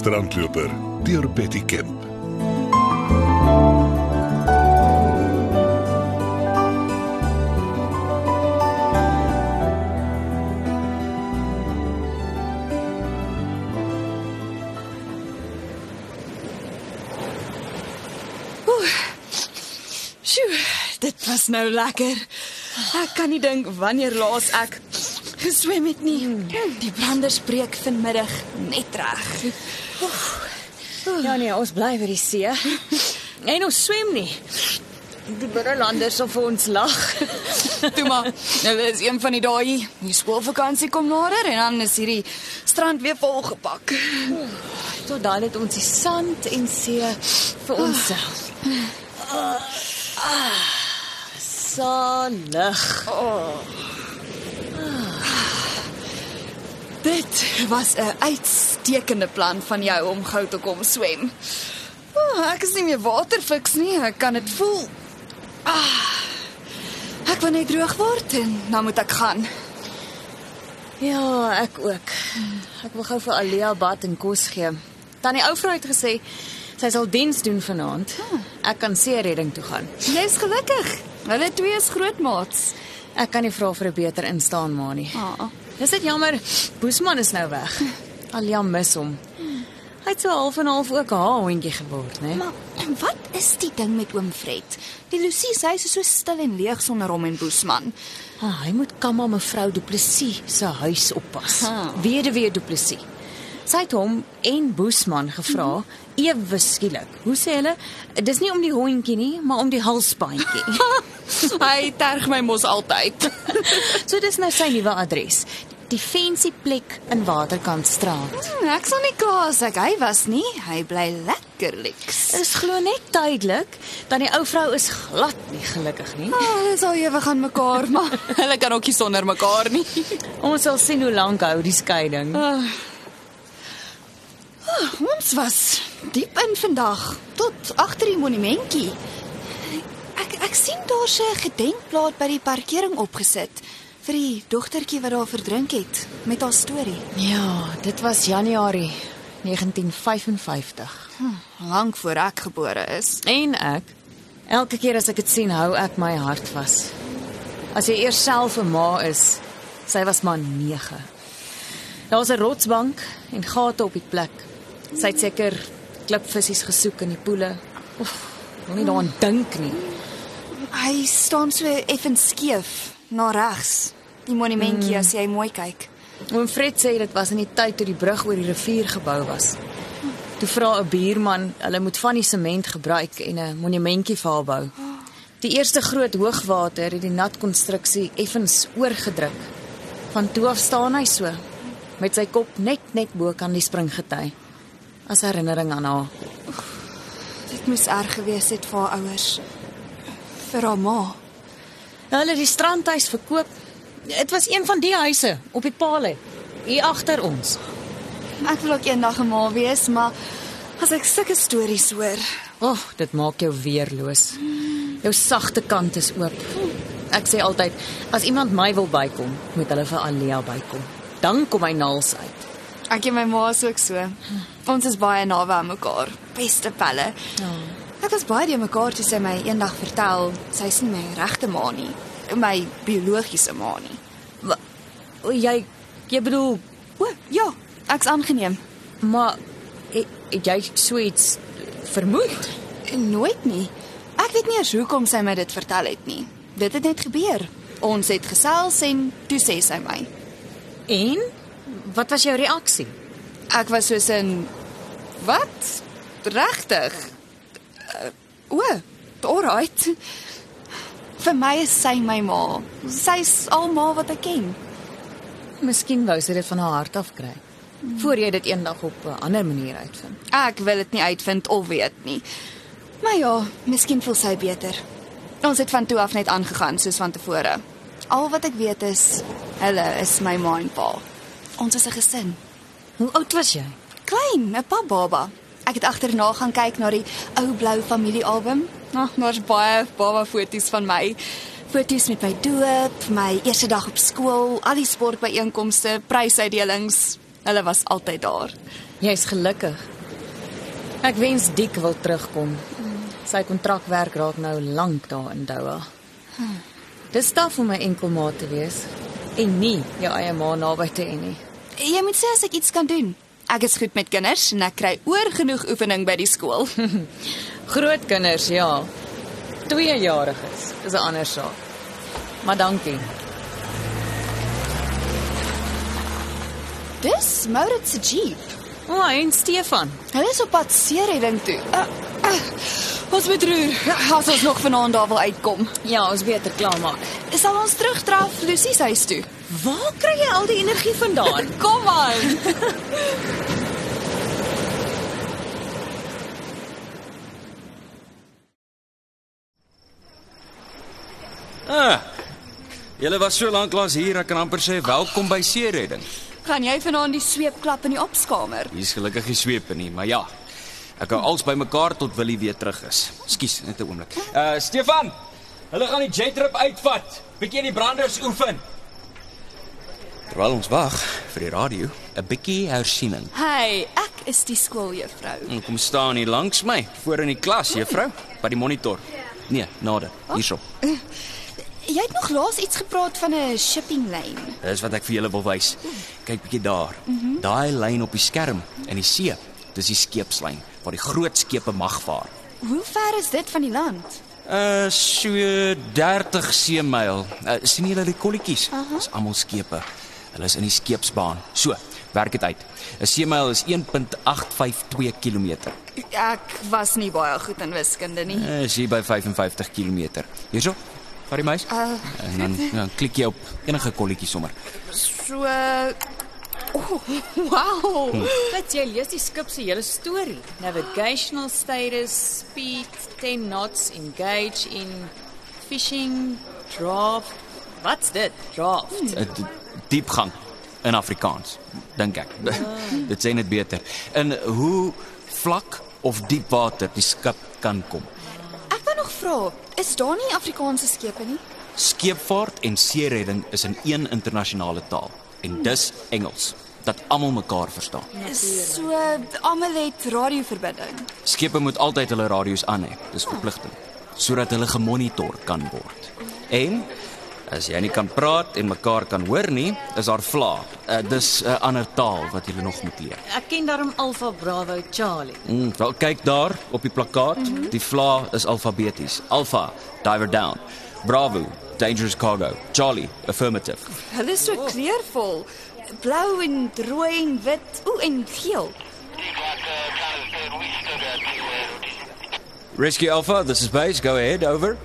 strandloper deur Betty Kemp. Dit was nou lekker. Ek kan nie dink wanneer laas ek geswem het nie. Die branders breek vanmiddag net reg. Ja nee, ons bly by die see. En ons swem nie. Die binnelanders sal vir ons lag. Toe maar, nou is een van die dae, die skoolvakansie kom nader en dan is hierdie strand weer volgepak. Tot dan het ons die sand en see vir onsself. Salig. Dit was 'n uitstekende plan van jou om gou te kom swem. Ek is nie meer waterfiks nie, ek kan dit voel. Ek wil net droog word en dan moet ek gaan. Ja, ek ook. Ek wil gou vir Alia bad en kos gee. Tannie Ouvrou het gesê sy sal diens doen vanaand. Ek kan see-redding toe gaan. Jy's gelukkig. Hulle twee is grootmaats. Ek kan nie vra vir 'n beter instaan ma nie. Dis net jammer, Boesman is nou weg. Alia mis hom. Hy het so half en half ook 'n hondjie geword, né? Maar wat is die ding met oom Fred? Die Lucie sê sy is so stil en leeg sonder hom en Boesman. Hy moet kamma mevrou Du Plessis se huis oppas. Weduwee Du Plessis. Sy het hom en Boesman gevra, ewe skielik. Hoe sê hulle? Dis nie om die hondjie nie, maar om die halsbandjie. Hy terg my mos altyd. So dis nou sy nuwe adres. Die fancy plek in Waterkantstraat. Ek sal nie kla as ek hy was nie. Hy bly lekker liks. Dit is glo net tydelik, dan die ou vrou is glad nie gelukkig nie. Hulle sal ewig aan mekaar, maar hulle kan ook nie sonder mekaar nie. Ons sal sien hoe lank hou die skeiding. Ons was diep in vandag, tot agter die monumentjie. Ek sien daar's 'n gedenkplaat by die parkering opgesit vir die dogtertjie wat daar verdrink het met haar storie. Ja, dit was Januarie 1955. Lank voor ek gebore is. En ek, elke keer as ek dit sien, hou ek my hart vas. As jy eers self 'n ma is, sy was maar 9. Daar's 'n rotsbank en gate op die plek. Sy het seker klipvissies gesoek in die poele. Wil nie daaraan dink nie. Hy staan so effens skeef na regs, die monumentjie as jy mooi kyk. Oom Fred sê dit was in die tyd toe die brug oor die rivier gebou was. Toe vra 'n buurman, hulle moet van die sement gebruik en 'n monumentjie vir haar bou. Die eerste groot hoogwater het die nat konstruksie effens oorgedruk. Van toe af staan hy so, met sy kop net bo kan die springgety, as herinnering aan haar. Dit moes erg gewees het vir haar ouers. Vir haar ma. Hulle het die strandhuis verkoop. Dit was een van die huise op die paal hier agter ons. Ek wil ook eendag 'n ma wees, maar as ek sulke stories hoor, Dit maak jou weerloos. Jou sagte kant is oop. Ek sê altyd, as iemand my wil bykom, moet hulle vir Alia bykom. Dan kom hy naals uit. ek en my ma is ook so. Ons is baie naby aan mekaar, beste pelle. Ek was baie deur mekaar toe sy my eendag vertel, sy is nie my regte ma nie, my biologiese ma nie. Jy bedoel, Ja, ek's aangeneem. maar het jy so iets vermoed? Nooit nie. Ek weet nie eers hoekom sy my dit vertel het nie. Dit het net gebeur. Ons het gesels en toe sê sy my. En? Wat was jou reaksie? Ek was soos in, wat? Regtig? Alright. Vir my is sy my ma. Sy is al ma wat ek ken. Miskien wou sy dit van haar hart af kry, voor jy dit eendag op 'n ander manier uitvind. Ek wil dit nie uitvind of weet nie. Maar ja, miskien voel sy beter. Ons het van toe af net aangegaan soos van tevore. Al wat ek weet is, hulle is my ma en pa. Ons is 'n gesin. Hoe oud was jy? Klein, 'n papbaba. Ek het agterna gaan kyk na die ou blou familiealbum. Daar's baie baba foto's van my. Foto's met my doop, my eerste dag op skool, al die sportbyeenkomste, prysuitdelings. Hulle was altyd daar. Jy's gelukkig. Ek wens Dick wil terugkom. Sy kontrakwerk raak nou lank daar in Doha. Dis taaf om 'n enkelmaat te wees en nie jou eie ma naby te hê nie. Jy moet sê as ek iets kan doen. Ek is goed met kinders en ek kry oor genoeg oefening by die skool. Groot kinders, ja. 2-jariges is 'n ander saak. Maar dankie. Dis Maurits se jeep. En Stefan. Hulle is op pad seeredding toe. Ons moet roer. As ons nog vanaand daar wil uitkom. Ja, ons beter klaarmaak. Sal ons terugdraf Lucy se huis toe? Waar kry jy al die energie vandaan? Kom aan. Julle was so lank lank hier, ek kan amper sê welkom by seeredding. Gaan jy vanaand die sweep klap in die opskamer? Hier's gelukkig nie swepe nie, maar ja. Ek hou als bymekaar tot Willie weer terug is. Skus, net 'n oomblik. Stefan, hulle gaan die jettrip uitvat. Bietjie die branders oefen. Terwyl ons wag vir die radio, 'n bietjie hersiening. Hey, ek is die skooljuffrou. Kom staan hier langs my, voor in die klas, juffrou, by die monitor. Nee, nader, hierso. Jy het nog laas iets gepraat van 'n shipping lane. Dis wat ek vir julle wil wys. Kyk bietjie daar. Daai lyn op die skerm in die see, dis die skeepslyn waar die groot skepe mag vaar. Hoe ver is dit van die land? So 30 seemyl. Sien julle die kolletjies? Dis almal skepe. Hulle is in die skeepsbaan. So, werk dit uit. 'n seemyl is 1.852 km. Ek was nie baie goed in wiskunde nie. Is hier by 55 km. Hierso. Vat die muis. En dan klik jy op enige kolletjie sommer. So wow. Wat jy lees die skip se hele storie. Navigational status, speed 10 knots, engage in fishing, draft. Wat's dit? Draft. Diepgang in Afrikaans, dink ek. Dit sê net beter. En hoe vlak of diep water die skip kan kom. Ek wou nog vra, is daar nie Afrikaanse skepe nie? Skeepvaart en seeredding is in een internasionale taal en dis Engels, dat almal mekaar verstaan. So almal het radioverbinding. Skepe moet altyd hulle radio's aan hê, dis verpligting, sodat hulle gemonitor kan word. En as jy nie kan praat en mekaar kan hoor nie, is daar vla. Dis 'n ander taal wat jy nog moet leer. Ek ken daarom Alpha Bravo Charlie. Wel, kyk daar op die plakkaat, die vla is alfabeties. Alpha, diver down. Bravo, dangerous cargo. Charlie, affirmative. Hulle is so kleurvol. Blou en rooi en wit, en geel. Rescue Alpha, this is base, go ahead, over.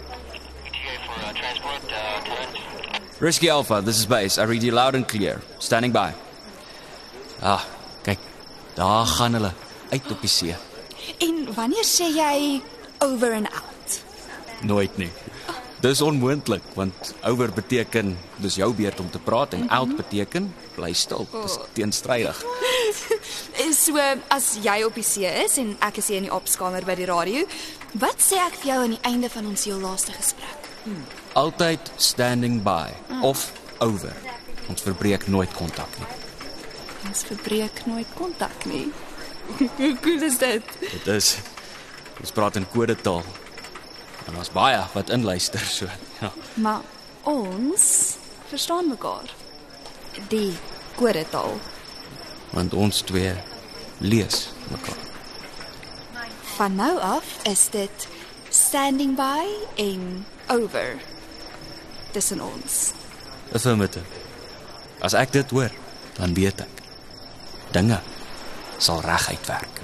Rescue Alpha, this is base. I read you loud and clear. Standing by. Kyk. Daar gaan hulle uit op die see. En wanneer sê jy over and out? Nooit nie. Dis onmoontlik want over beteken dis jou beurt om te praat en out beteken bly stil. Dis teenstrydig. So as jy op die see is en ek is hier in die opskamer by die radio, wat sê ek vir jou aan die einde van ons heel laaste gesprek? Altyd standing by of over. Ons verbreek nooit kontak nie. Ons verbreek nooit kontak nie. Hoe cool is dit? Dit is. Ons praat in kodetaal. En ons baie wat inluister so. Ja. Maar ons verstaan mekaar. Die kodetaal. Want ons twee lees mekaar. Van nou af is dit standing by en over tussen ons. Affirmative. As ek dit hoor, dan weet ek. Dinge sal reguit werk.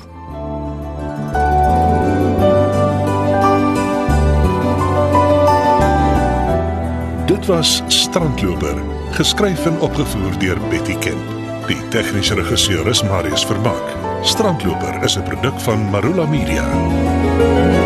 Dit was Strandloper, geskryf en opgevoer deur Betty Kemp. Die tegniese regisseur is Marius Vermaak. Strandloper is 'n produk van Marula Media.